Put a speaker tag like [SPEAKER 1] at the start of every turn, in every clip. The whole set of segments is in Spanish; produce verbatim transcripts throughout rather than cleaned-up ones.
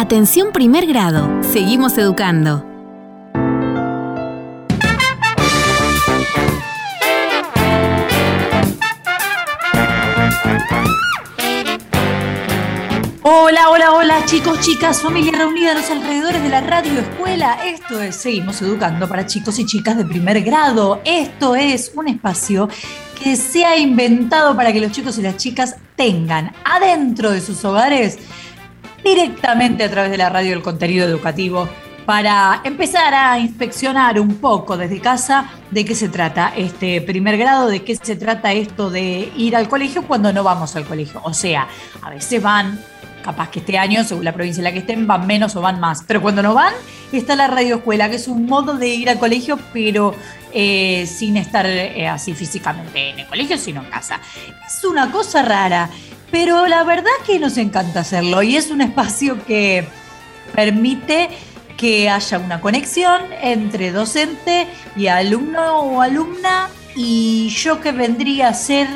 [SPEAKER 1] Atención primer grado. Seguimos educando.
[SPEAKER 2] Hola, hola, hola, chicos, chicas, familia reunida a los alrededores de la radio escuela. Esto es Seguimos Educando para chicos y chicas de primer grado. Esto es un espacio que se ha inventado para que los chicos y las chicas tengan adentro de sus hogares, directamente a través de la radio, el contenido educativo, para empezar a inspeccionar un poco desde casa de qué se trata este primer grado, de qué se trata esto de ir al colegio cuando no vamos al colegio. O sea, a veces van, capaz que este año, según la provincia en la que estén, van menos o van más. Pero cuando no van, está la radioescuela, que es un modo de ir al colegio, pero eh, sin estar eh, así físicamente en el colegio, sino en casa. Es una cosa rara, pero la verdad que nos encanta hacerlo. Y es un espacio que permite que haya una conexión entre docente y alumno o alumna. Y yo, que vendría a ser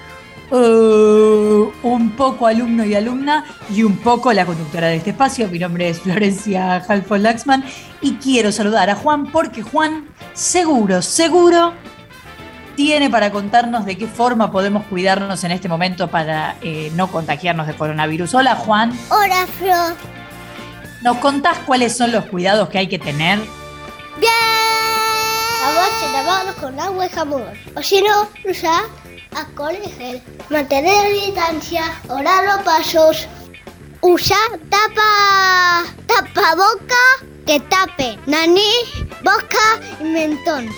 [SPEAKER 2] Uh, un poco alumno y alumna y un poco la conductora de este espacio. Mi nombre es Florencia Halfon-Laxman y quiero saludar a Juan, porque Juan seguro, seguro tiene para contarnos de qué forma podemos cuidarnos en este momento para eh, no contagiarnos de coronavirus. Hola, Juan.
[SPEAKER 3] Hola, Flo.
[SPEAKER 2] ¿Nos contás cuáles son los cuidados que hay que tener?
[SPEAKER 3] Bien. Lavarse las manos con agua y jabón, o si no, usar alcohol y gel. Mantener distancia, orar los pasos. Usar tapa, tapa boca que tape nariz, boca y mentón.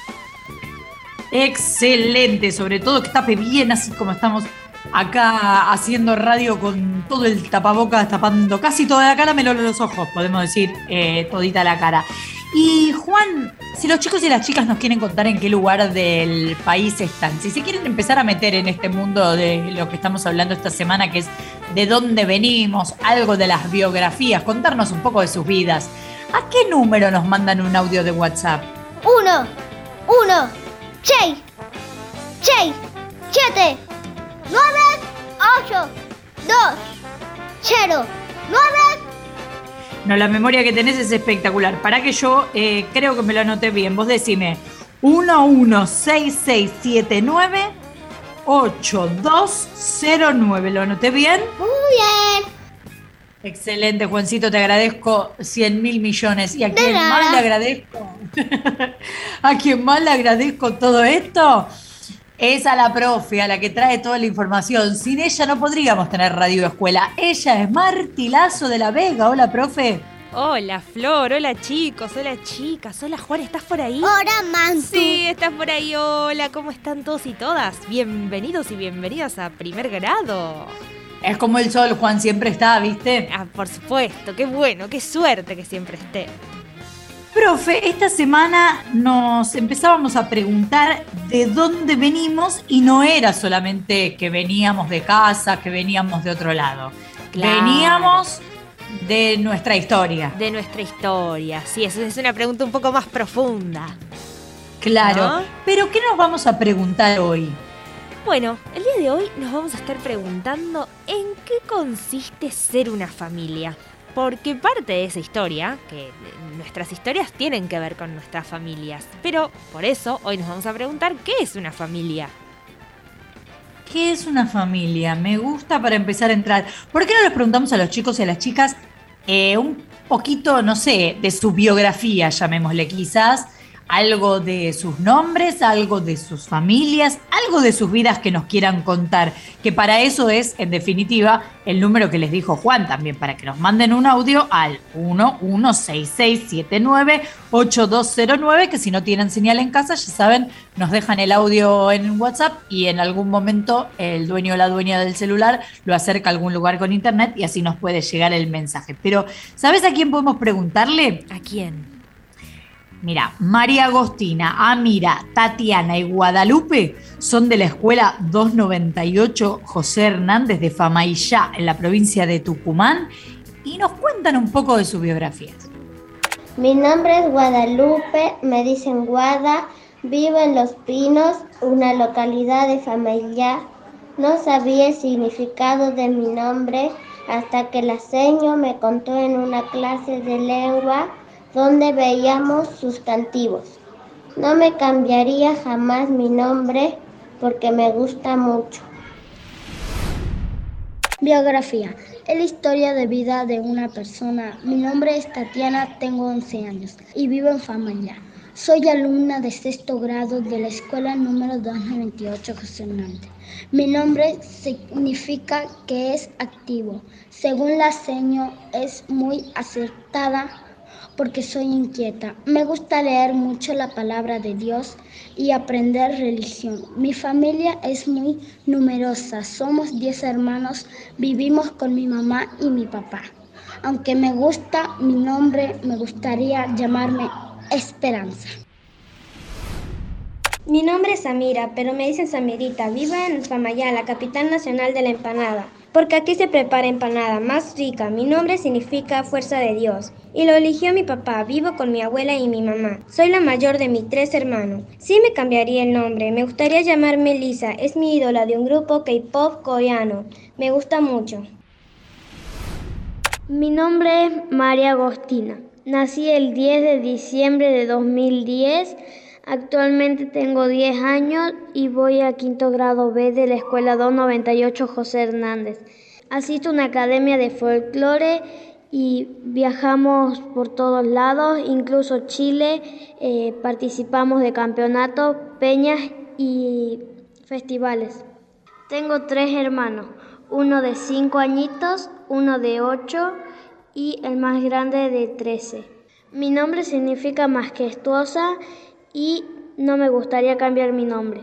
[SPEAKER 2] Excelente, sobre todo que tape bien, así como estamos acá haciendo radio con todo el tapabocas tapando casi toda la cara, menos los ojos, podemos decir, eh, todita la cara. Y Juan, si los chicos y las chicas nos quieren contar en qué lugar del país están, si se quieren empezar a meter en este mundo de lo que estamos hablando esta semana, que es de dónde venimos, algo de las biografías, contarnos un poco de sus vidas, ¿a qué número nos mandan un audio de WhatsApp?
[SPEAKER 3] Uno, uno, seis, seis, siete, nueve, ocho, dos, cero, nueve.
[SPEAKER 2] No, la memoria que tenés es espectacular. Para que yo eh, creo que me lo anoté bien. Vos decime uno uno seis seis siete nueve ocho dos cero nueve. ¿Lo anoté bien?
[SPEAKER 3] Muy bien.
[SPEAKER 2] Excelente, Juancito, te agradezco cien mil millones. Y a quien más le agradezco, a quien más le agradezco todo esto, es a la profe, a la que trae toda la información. Sin ella no podríamos tener Radio Escuela. Ella es Marti Lazo de la Vega. Hola, profe.
[SPEAKER 4] Hola, Flor. Hola, chicos. Hola, chicas. Hola, Juan. ¿Estás por ahí?
[SPEAKER 3] Hola, Mantu.
[SPEAKER 4] Sí, estás por ahí. Hola, ¿cómo están todos y todas? Bienvenidos y bienvenidas a Primer Grado.
[SPEAKER 2] Es como el sol, Juan, siempre está, ¿viste?
[SPEAKER 4] Ah, por supuesto. Qué bueno, qué suerte que siempre esté.
[SPEAKER 2] Profe, esta semana nos empezábamos a preguntar de dónde venimos, y no era solamente que veníamos de casa, que veníamos de otro lado. Claro. Veníamos de nuestra historia.
[SPEAKER 4] De nuestra historia, sí, eso es una pregunta un poco más profunda.
[SPEAKER 2] Claro,
[SPEAKER 4] ¿no?
[SPEAKER 2] Pero ¿qué nos vamos a preguntar hoy?
[SPEAKER 4] Bueno, el día de hoy nos vamos a estar preguntando en qué consiste ser una familia. Porque parte de esa historia, que nuestras historias tienen que ver con nuestras familias. Pero por eso hoy nos vamos a preguntar ¿qué es una familia?
[SPEAKER 2] ¿Qué es una familia? Me gusta para empezar a entrar. ¿Por qué no les preguntamos a los chicos y a las chicas eh, un poquito, no sé, de su biografía, llamémosle quizás? Algo de sus nombres, algo de sus familias, algo de sus vidas que nos quieran contar, que para eso es, en definitiva, el número que les dijo Juan también, para que nos manden un audio al uno uno seis seis siete nueve ocho dos cero nueve, que si no tienen señal en casa, ya saben, nos dejan el audio en WhatsApp y en algún momento el dueño o la dueña del celular lo acerca a algún lugar con internet y así nos puede llegar el mensaje. Pero, ¿sabes a quién podemos preguntarle?
[SPEAKER 4] ¿A quién?
[SPEAKER 2] Mira, María Agostina, Amira, Tatiana y Guadalupe son de la escuela doscientos noventa y ocho José Hernández de Famaillá, en la provincia de Tucumán, y nos cuentan un poco de sus biografías.
[SPEAKER 3] Mi nombre es Guadalupe, me dicen Guada, vivo en Los Pinos, una localidad de Famaillá. No sabía el significado de mi nombre hasta que la seño me contó en una clase de lengua donde veíamos sustantivos. No me cambiaría jamás mi nombre porque me gusta mucho.
[SPEAKER 5] Biografía. Es la historia de vida de una persona. Mi nombre es Tatiana, tengo once años y vivo en Famaya. Soy alumna de sexto grado de la escuela número doscientos veintiocho José Hernández. Mi nombre significa que es activo. Según la seño, es muy acertada porque soy inquieta. Me gusta leer mucho la palabra de Dios y aprender religión. Mi familia es muy numerosa. Somos diez hermanos. Vivimos con mi mamá y mi papá. Aunque me gusta mi nombre, me gustaría llamarme Esperanza.
[SPEAKER 6] Mi nombre es Samira, pero me dicen Samirita. Vivo en Famaya, la capital nacional de la empanada, porque aquí se prepara empanada más rica. Mi nombre significa fuerza de Dios y lo eligió mi papá. Vivo con mi abuela y mi mamá. Soy la mayor de mis tres hermanos. Sí me cambiaría el nombre. Me gustaría llamarme Lisa. Es mi ídola de un grupo K-pop coreano. Me gusta mucho.
[SPEAKER 7] Mi nombre es María Agostina. Nací el diez de diciembre de dos mil diez. Actualmente tengo diez años y voy a quinto grado B de la escuela doscientos noventa y ocho José Hernández. Asisto a una academia de folclore y viajamos por todos lados, incluso Chile. Eh, participamos de campeonatos, peñas y festivales. Tengo tres hermanos, uno de cinco añitos, uno de ocho y el más grande de trece. Mi nombre significa majestuosa y no me gustaría cambiar mi nombre.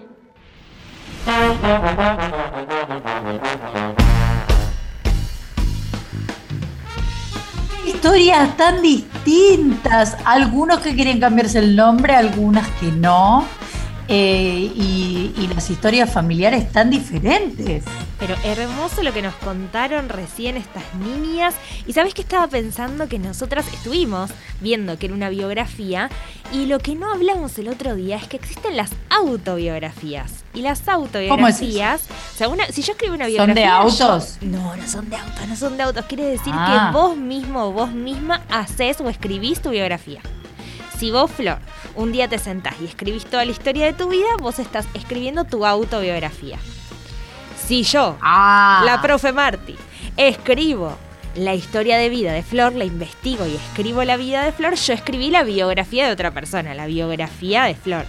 [SPEAKER 2] Historias tan distintas, algunos que quieren cambiarse el nombre, algunas que no, eh, y, y las historias familiares tan diferentes.
[SPEAKER 4] Pero hermoso lo que nos contaron recién estas niñas. Y ¿sabés qué estaba pensando? Que nosotras estuvimos viendo que era una biografía y lo que no hablamos el otro día es que existen las autobiografías. Y las autobiografías,
[SPEAKER 2] ¿cómo es eso?
[SPEAKER 4] O sea, una, si yo escribo una biografía...
[SPEAKER 2] ¿Son de autos?
[SPEAKER 4] Yo, no, no son de autos, no son de autos. Quiere decir
[SPEAKER 2] ah.
[SPEAKER 4] que vos mismo o vos misma haces o escribís tu biografía. Si vos, Flor, un día te sentás y escribís toda la historia de tu vida, vos estás escribiendo tu autobiografía. Si yo,
[SPEAKER 2] ah.
[SPEAKER 4] la profe Marti, escribo la historia de vida de Flor, la investigo y escribo la vida de Flor, yo escribí la biografía de otra persona, la biografía de Flor.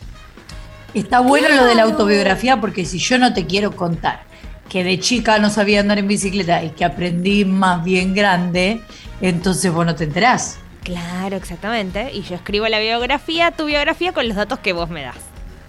[SPEAKER 2] Está bueno
[SPEAKER 4] claro.
[SPEAKER 2] Lo de la autobiografía, porque si yo no te quiero contar que de chica no sabía andar en bicicleta y que aprendí más bien grande, entonces vos no te enterás.
[SPEAKER 4] Claro, exactamente. Y yo escribo la biografía, tu biografía, con los datos que vos me das.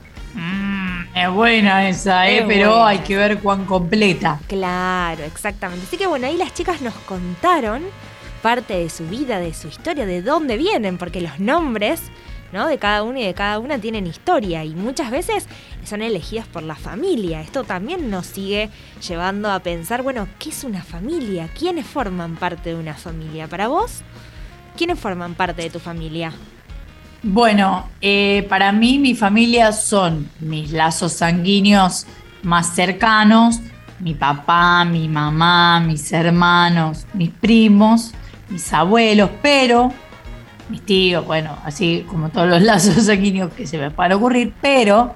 [SPEAKER 2] Mm, es buena esa, ¿eh?
[SPEAKER 4] Es
[SPEAKER 2] Pero
[SPEAKER 4] buena.
[SPEAKER 2] hay que ver cuán completa.
[SPEAKER 4] Claro, exactamente. Así que bueno, ahí las chicas nos contaron parte de su vida, de su historia, de dónde vienen, porque los nombres, ¿no?, de cada uno y de cada una tienen historia y muchas veces son elegidas por la familia. Esto también nos sigue llevando a pensar, bueno, ¿qué es una familia? ¿Quiénes forman parte de una familia? Para vos, ¿quiénes forman parte de tu familia?
[SPEAKER 2] Bueno, eh, para mí mi familia son mis lazos sanguíneos más cercanos, mi papá, mi mamá, mis hermanos, mis primos, mis abuelos, pero mis tíos, bueno, así como todos los lazos sanguíneos que se me puedan ocurrir, pero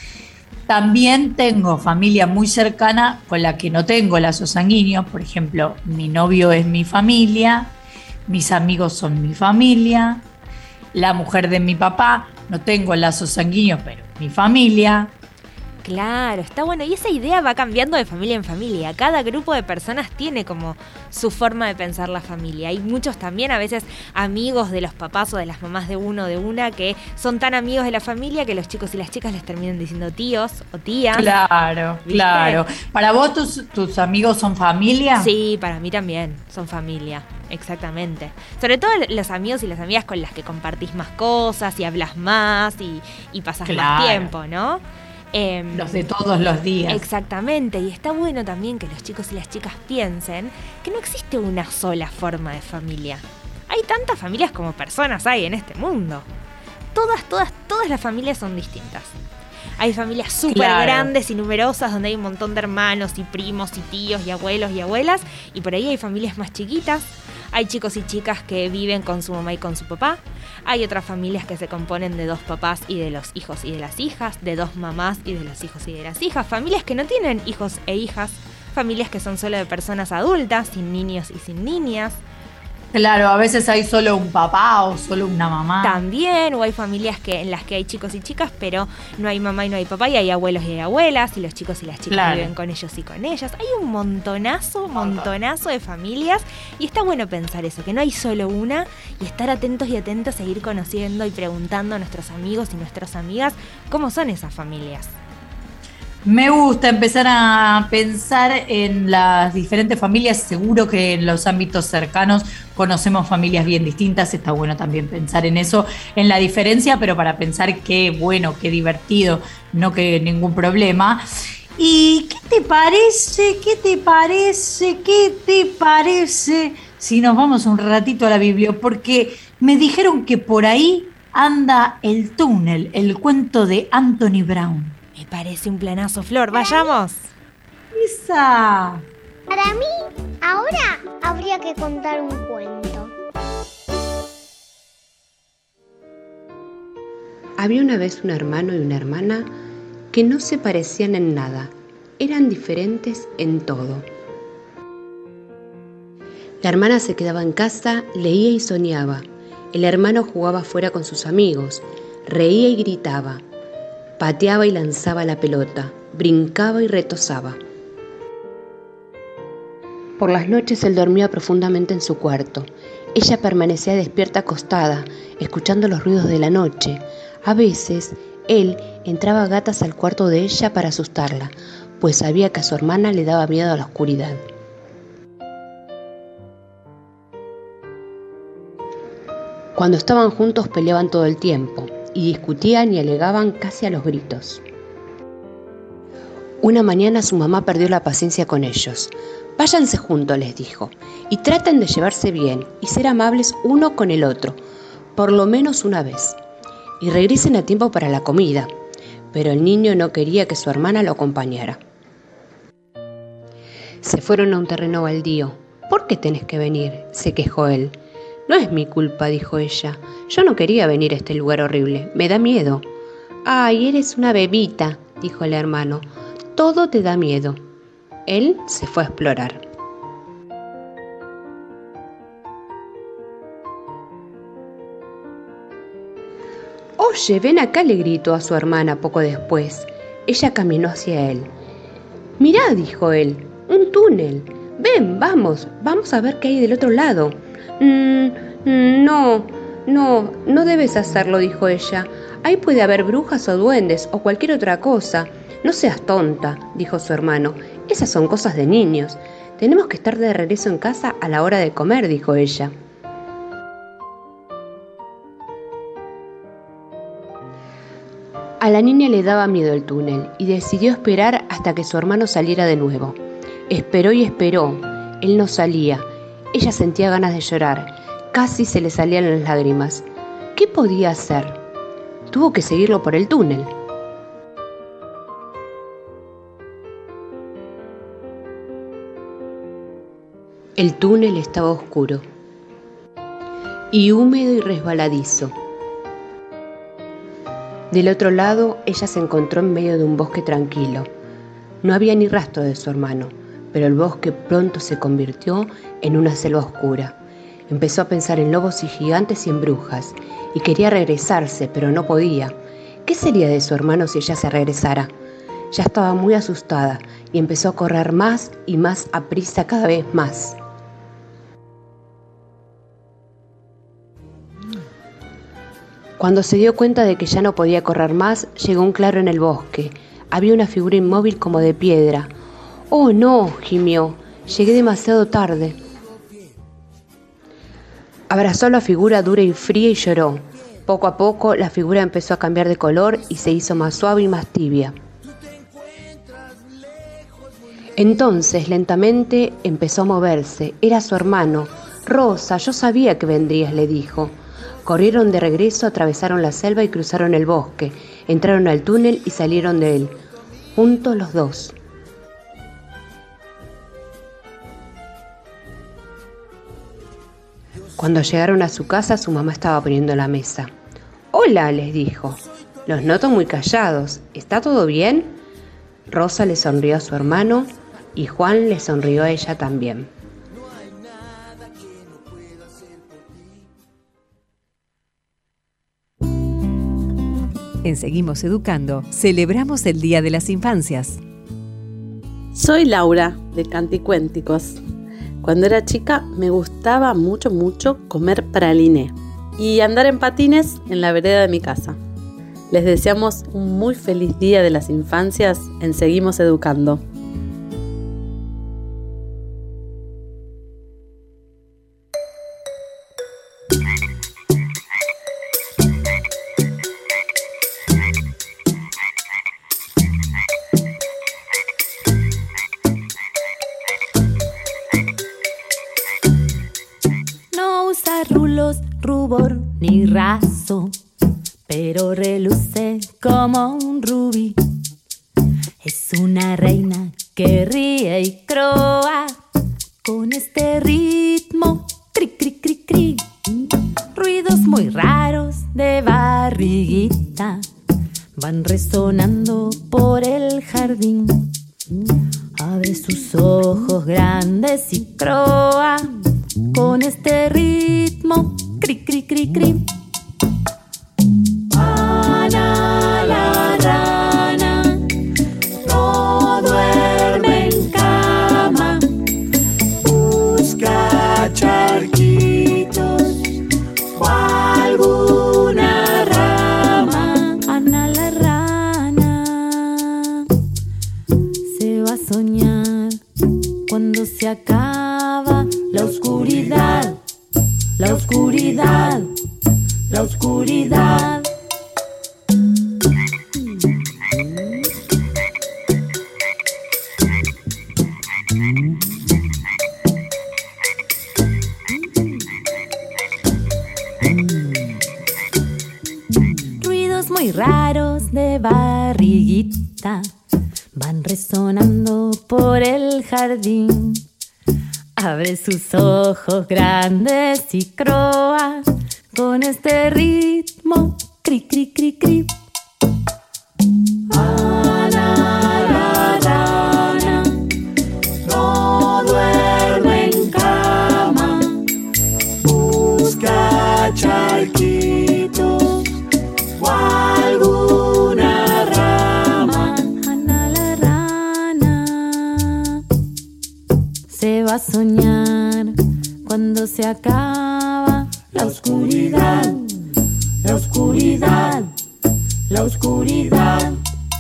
[SPEAKER 2] también tengo familia muy cercana con la que no tengo lazos sanguíneos. Por ejemplo, mi novio es mi familia, mis amigos son mi familia, la mujer de mi papá, no tengo lazos sanguíneos, pero mi familia.
[SPEAKER 4] Claro, está bueno. Y esa idea va cambiando de familia en familia. Cada grupo de personas tiene como su forma de pensar la familia. Hay muchos también, a veces, amigos de los papás o de las mamás de uno o de una que son tan amigos de la familia que los chicos y las chicas les terminan diciendo tíos o tías.
[SPEAKER 2] Claro,
[SPEAKER 4] ¿viste?
[SPEAKER 2] claro. ¿Para vos tus, tus amigos son familia?
[SPEAKER 4] Sí, para mí también son familia, exactamente. Sobre todo los amigos y las amigas con las que compartís más cosas y hablas más y, y pasás
[SPEAKER 2] Claro.
[SPEAKER 4] más tiempo, ¿no? Eh,
[SPEAKER 2] Los de todos los días.
[SPEAKER 4] Exactamente, y está bueno también que los chicos y las chicas piensen que no existe una sola forma de familia. Hay tantas familias como personas hay en este mundo. Todas, todas, todas las familias son distintas. Hay familias súper
[SPEAKER 2] Claro.
[SPEAKER 4] grandes y numerosas donde hay un montón de hermanos y primos y tíos y abuelos y abuelas. Y por ahí hay familias más chiquitas. Hay chicos y chicas que viven con su mamá y con su papá. Hay otras familias que se componen de dos papás y de los hijos y de las hijas, de dos mamás y de los hijos y de las hijas. Familias que no tienen hijos e hijas. Familias que son solo de personas adultas, sin niños y sin niñas.
[SPEAKER 2] Claro, a veces hay solo un papá o solo una mamá.
[SPEAKER 4] También, o hay familias que en las que hay chicos y chicas, pero no hay mamá y no hay papá, y hay abuelos y hay abuelas, y los chicos y las chicas
[SPEAKER 2] Claro.
[SPEAKER 4] viven con ellos y con ellas. Hay un montonazo, montonazo de familias, y está bueno pensar eso, que no hay solo una, y estar atentos y atentas a ir conociendo y preguntando a nuestros amigos y nuestras amigas cómo son esas familias.
[SPEAKER 2] Me gusta empezar a pensar en las diferentes familias. Seguro que en los ámbitos cercanos conocemos familias bien distintas. Está bueno también pensar en eso, en la diferencia, pero para pensar qué bueno, qué divertido, no que ningún problema. ¿Y qué te parece, qué te parece, qué te parece si nos vamos un ratito a la Biblia? Porque me dijeron que por ahí anda El túnel, el cuento de Anthony Brown.
[SPEAKER 4] Me parece un planazo, Flor. ¡Vayamos!
[SPEAKER 2] ¡Esa!
[SPEAKER 3] Para mí, ahora habría que contar un cuento.
[SPEAKER 8] Había una vez un hermano y una hermana que no se parecían en nada, eran diferentes en todo. La hermana se quedaba en casa, leía y soñaba. El hermano jugaba afuera con sus amigos, reía y gritaba, pateaba y lanzaba la pelota, brincaba y retozaba. Por las noches él dormía profundamente en su cuarto. Ella permanecía despierta acostada, escuchando los ruidos de la noche. A veces, él entraba a gatas al cuarto de ella para asustarla, pues sabía que a su hermana le daba miedo a la oscuridad. Cuando estaban juntos peleaban todo el tiempo, y discutían y alegaban casi a los gritos. Una mañana su mamá perdió la paciencia con ellos. Váyanse juntos, les dijo, y traten de llevarse bien y ser amables uno con el otro, por lo menos una vez, y regresen a tiempo para la comida. Pero el niño no quería que su hermana lo acompañara. Se fueron a un terreno baldío. ¿Por qué tenés que venir?, se quejó él. No es mi culpa, dijo ella. Yo no quería venir a este lugar horrible. Me da miedo. Ay, eres una bebita, dijo el hermano. Todo te da miedo. Él se fue a explorar. Oye, ven acá, le gritó a su hermana poco después. Ella caminó hacia él. Mirá, dijo él, un túnel. Ven, vamos, vamos a ver qué hay del otro lado. Mm, no, no, no debes hacerlo, dijo ella. Ahí puede haber brujas o duendes o cualquier otra cosa. No seas tonta, dijo su hermano. Esas son cosas de niños. Tenemos que estar de regreso en casa a la hora de comer, dijo ella. A la niña le daba miedo el túnel y decidió esperar hasta que su hermano saliera de nuevo. Esperó y esperó. Él no salía. Ella sentía ganas de llorar. Casi se le salían las lágrimas. ¿Qué podía hacer? Tuvo que seguirlo por el túnel. El túnel estaba oscuro y húmedo y resbaladizo. Del otro lado, ella se encontró en medio de un bosque tranquilo. No había ni rastro de su hermano, pero el bosque pronto se convirtió en una selva oscura. Empezó a pensar en lobos y gigantes y en brujas, y quería regresarse, pero no podía. ¿Qué sería de su hermano si ella se regresara? Ya estaba muy asustada y empezó a correr más y más aprisa, cada vez más. Cuando se dio cuenta de que ya no podía correr más, llegó un claro en el bosque. Había una figura inmóvil como de piedra. «Oh, no», gimió, «llegué demasiado tarde». Abrazó a la figura dura y fría y lloró. Poco a poco, la figura empezó a cambiar de color y se hizo más suave y más tibia. Entonces, lentamente, empezó a moverse. Era su hermano. «Rosa, yo sabía que vendrías», le dijo. Corrieron de regreso, atravesaron la selva y cruzaron el bosque. Entraron al túnel y salieron de él, juntos los dos. Cuando llegaron a su casa, su mamá estaba poniendo la mesa. «Hola», les dijo. «Los noto muy callados. ¿Está todo bien?» Rosa le sonrió a su hermano y Juan le sonrió a ella también.
[SPEAKER 1] En Seguimos Educando, celebramos el Día de las Infancias.
[SPEAKER 9] Soy Laura, de Canticuénticos. Cuando era chica me gustaba mucho, mucho comer praliné y andar en patines en la vereda de mi casa. Les deseamos un muy feliz Día de las Infancias en Seguimos Educando.
[SPEAKER 10] Rubor ni raso, pero reluce como un rubí. Es una reina que ríe y croa con este ritmo, cri cri cri cri. Ruidos muy raros de barriguita van resonando por el jardín. Abre sus ojos grandes y croa con este ritmo, cri cri cri cri. Ana la rana no duerme en cama, busca charquitos o alguna rama. Ana la rana se va a soñar cuando se acaba la oscuridad. La oscuridad, la oscuridad. Ruidos muy raros de barriguita van resonando por el jardín. Abre sus ojos grandes y croa con este ritmo, cri cri cri cri. Ana la rana no duerme en cama, busca charquitos o alguna rama. Ana la rana se va a soñar cuando se acaba la oscuridad, la oscuridad, la oscuridad.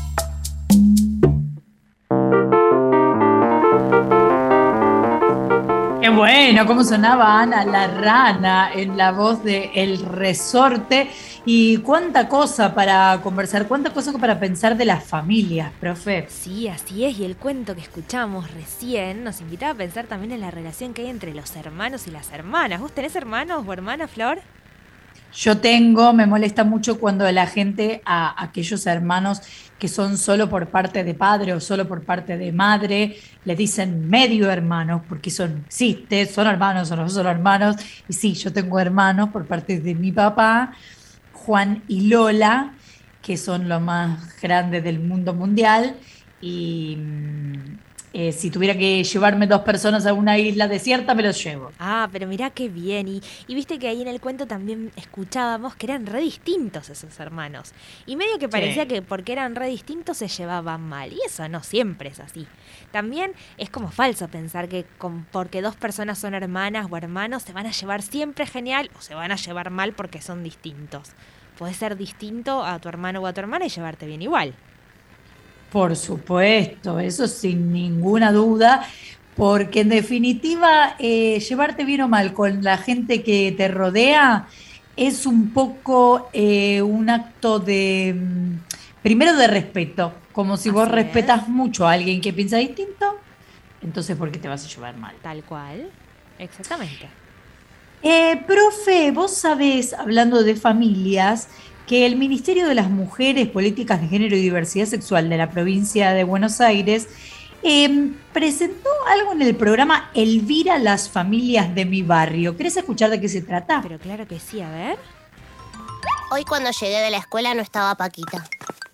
[SPEAKER 2] Qué bueno, cómo sonaba Ana la rana en la voz de El Resorte. Y cuánta cosa para conversar, cuánta cosa para pensar de las familias, profe.
[SPEAKER 4] Sí, así es, y el cuento que escuchamos recién nos invitaba a pensar también en la relación que hay entre los hermanos y las hermanas. ¿Vos tenés hermanos o hermanas, Flor?
[SPEAKER 2] Yo tengo, me molesta mucho cuando la gente a aquellos hermanos que son solo por parte de padre o solo por parte de madre, le dicen medio hermanos, porque son, existe, son hermanos o no son hermanos. Y sí, yo tengo hermanos por parte de mi papá, Juan y Lola, que son los más grandes del mundo mundial. Y eh, si tuviera que llevarme dos personas a una isla desierta, me los llevo.
[SPEAKER 4] Ah, pero mirá qué bien. Y, y viste que ahí en el cuento también escuchábamos que eran re distintos esos hermanos. Y medio que parecía sí. que porque eran re distintos se llevaban mal. Y eso no siempre es así. También es como falso pensar que con, porque dos personas son hermanas o hermanos se van a llevar siempre genial o se van a llevar mal porque son distintos. Podés ser distinto a tu hermano o a tu hermana y llevarte bien igual.
[SPEAKER 2] Por supuesto, eso sin ninguna duda, porque en definitiva eh, llevarte bien o mal con la gente que te rodea es un poco eh, un acto de, primero de respeto, como si Así vos respetas mucho a alguien que piensa distinto, entonces ¿por qué te vas a llevar mal?
[SPEAKER 4] Tal cual, exactamente.
[SPEAKER 2] Eh, profe, vos sabés, hablando de familias, que el Ministerio de las Mujeres, Políticas de Género y Diversidad Sexual de la provincia de Buenos Aires eh, presentó algo en el programa Elvira las familias de mi barrio. ¿Querés escuchar de qué se trata?
[SPEAKER 4] Pero claro que sí, a ver.
[SPEAKER 11] Hoy cuando llegué de la escuela no estaba Paquita.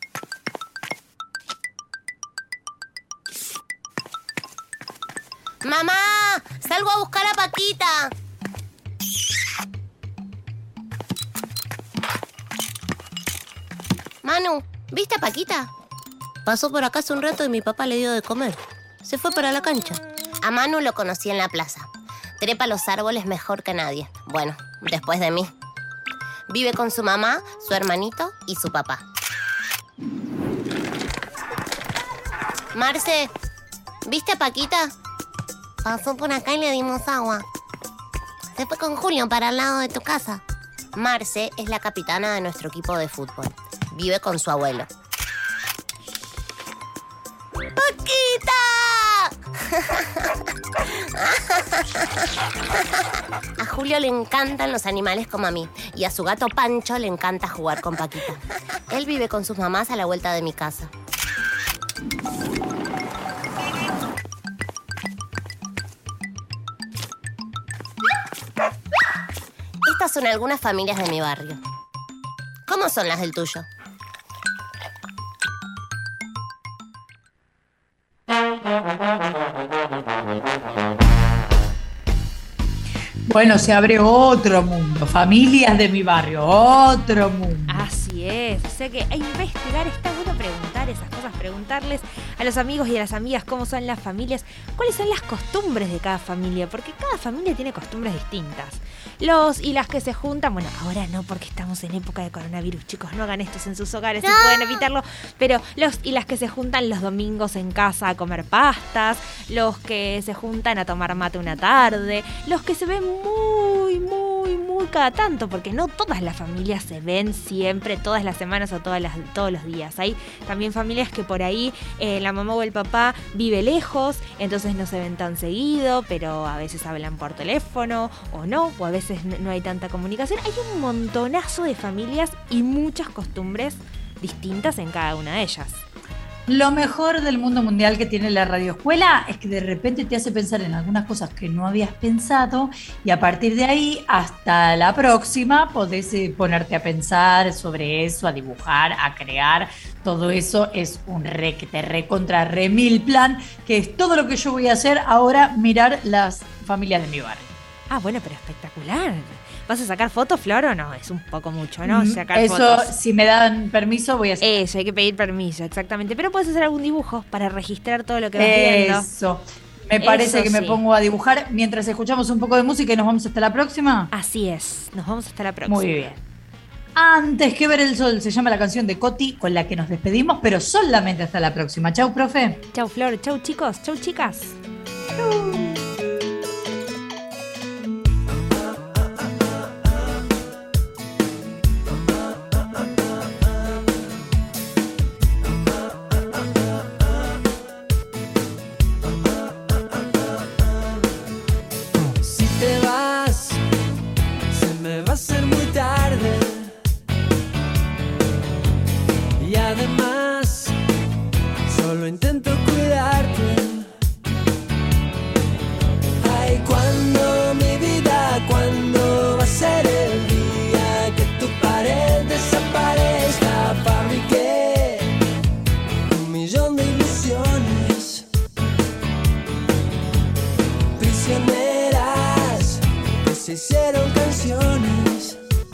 [SPEAKER 11] ¡Mamá! ¡Salgo a buscar a Paquita! Manu, ¿viste a Paquita? Pasó por acá hace un rato y mi papá le dio de comer. Se fue para la cancha. A Manu lo conocí en la plaza. Trepa los árboles mejor que nadie. Bueno, después de mí. Vive con su mamá, su hermanito y su papá. Marce, ¿viste a Paquita? Pasó por acá y le dimos agua. Se fue con Julio para el lado de tu casa. Marce es la capitana de nuestro equipo de fútbol. Vive con su abuelo. ¡Paquita! A Julio le encantan los animales como a mí. Y a su gato Pancho le encanta jugar con Paquita. Él vive con sus mamás a la vuelta de mi casa. Estas son algunas familias de mi barrio. ¿Cómo son las del tuyo?
[SPEAKER 2] Bueno, se abre otro mundo. Familias de mi barrio, otro mundo.
[SPEAKER 4] Así es. O sea que a investigar está bueno preguntar esas cosas, preguntarles a los amigos y a las amigas cómo son las familias, cuáles son las costumbres de cada familia, porque cada familia tiene costumbres distintas. Los y las que se juntan, bueno, ahora no porque estamos en época de coronavirus, chicos, no hagan esto en sus hogares si pueden evitarlo, pero los y las que se juntan los domingos en casa a comer pastas, los que se juntan a tomar mate una tarde, los que se ven muy, muy, muy cada tanto, porque no todas las familias se ven siempre, todas las semanas o todas las, todos los días. Hay también familias que por ahí eh, la mamá o el papá vive lejos, entonces no se ven tan seguido, pero a veces hablan por teléfono o no, o a veces no hay tanta comunicación. Hay un montonazo de familias y muchas costumbres distintas en cada una de ellas.
[SPEAKER 2] Lo mejor del mundo mundial que tiene la radioescuela es que de repente te hace pensar en algunas cosas que no habías pensado y a partir de ahí hasta la próxima podés eh, ponerte a pensar sobre eso, a dibujar, a crear. Todo eso es un re que te recontra re mil plan, que es todo lo que yo voy a hacer ahora, mirar las familias de mi barrio.
[SPEAKER 4] Ah, bueno, pero espectacular. ¿Vas a sacar fotos, Flor, o no? Es un poco mucho, ¿no? Sacar
[SPEAKER 2] Eso,
[SPEAKER 4] fotos.
[SPEAKER 2] si me dan permiso, voy a hacer.
[SPEAKER 4] Eso, hay que pedir permiso, exactamente. Pero puedes hacer algún dibujo para registrar todo lo que vas viendo.
[SPEAKER 2] Eso. Me parece
[SPEAKER 4] Eso
[SPEAKER 2] que me
[SPEAKER 4] sí.
[SPEAKER 2] pongo a dibujar mientras escuchamos un poco de música y nos vamos hasta la próxima.
[SPEAKER 4] Así es, nos vamos hasta la próxima.
[SPEAKER 2] Muy bien. Antes que ver el sol, se llama la canción de Coti con la que nos despedimos, pero solamente hasta la próxima. Chau, profe.
[SPEAKER 4] Chau, Flor. Chau, chicos. Chau, chicas. Chau.
[SPEAKER 12] Intento cuidarte. Ay, cuando mi vida, cuando va a ser el día que tu pared desaparezca. Fabriqué un millón de ilusiones prisioneras que se hicieron canciones.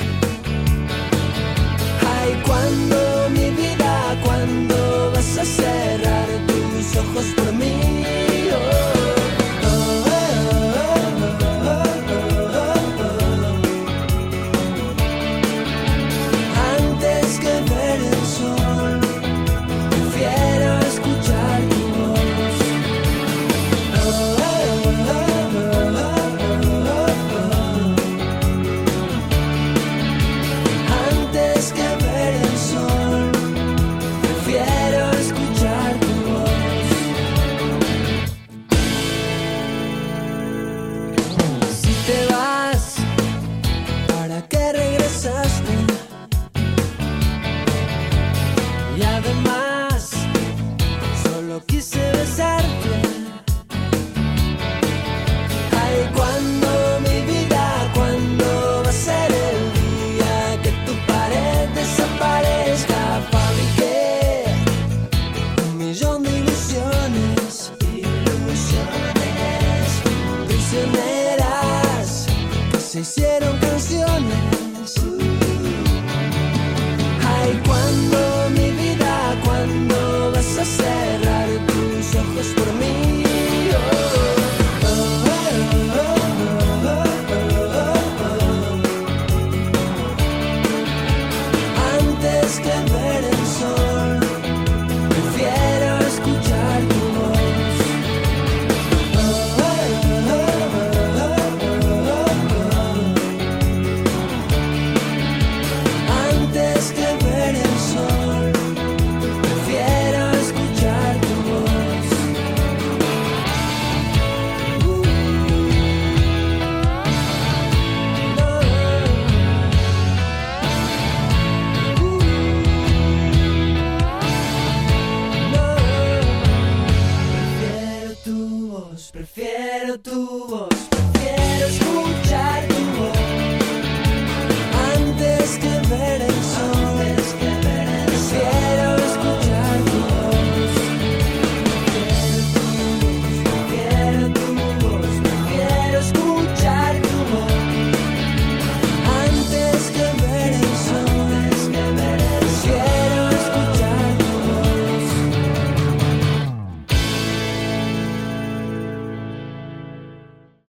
[SPEAKER 12] Ay, cuando mi vida, cuando vas a cerrar tus ojos por mí. Oh, oh, oh, oh, oh, oh, oh. Antes que ver el sol, prefiero escuchar tu voz. Oh, oh, oh, oh, oh, oh, oh. se hicieron canciones. Ay, cuando mi vida, cuando vas a cerrar tus ojos por mí. Oh, oh, oh, oh, oh, oh, oh. Antes que ver el sol, prefiero escuchar tu voz. Oh, oh, oh, oh, oh, oh. Antes que ver el sol, prefiero escuchar tu voz. Uh, no. Uh, no. Prefiero tu voz, prefiero tu voz.